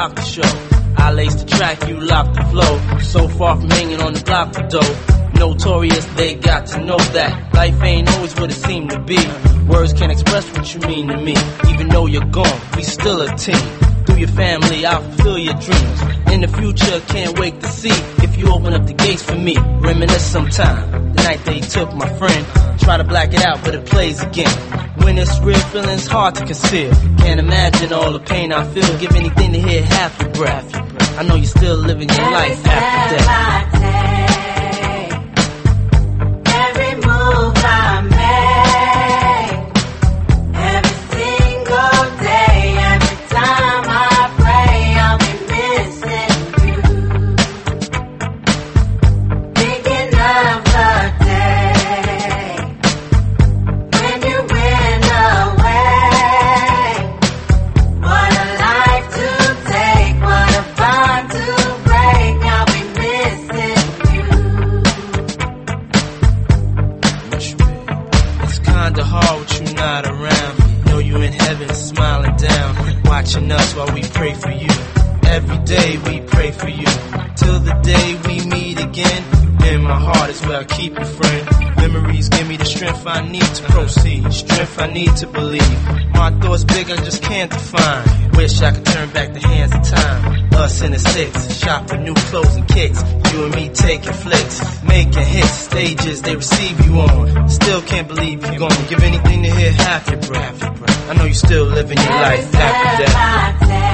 rock the show. I lace the track, you lock the flow. So far from hanging on the block for dough. Notorious, they got to know that life ain't always what it seemed to be. Words can't express what you mean to me. Even though you're gone, we still a team. Through your family, I'll fulfill your dreams. In the future, can't wait to see if you open up the gates for me. Reminisce sometime, the night they took my friend. Try to black it out, but it plays again. When it's real, feeling's hard to conceal. Can't imagine all the pain I feel. Give anything to hear half your breath. I know you're still living your life after death. Kinda hard with you not around. Know you in heaven smiling down, watching us while we pray for you. Every day we pray for you, till the day we meet again. In my heart is where I keep you, friend. Memories give me the strength I need to proceed, strength I need to believe. My thoughts big, I just can't define. Wish I could turn back the hands of time. Us in the six, shop for new clothes and kicks. You and me taking flicks, making hits, stages they receive you on. Still can't believe you're gone. Give anything to hear half your breath. I know you still living your life after death.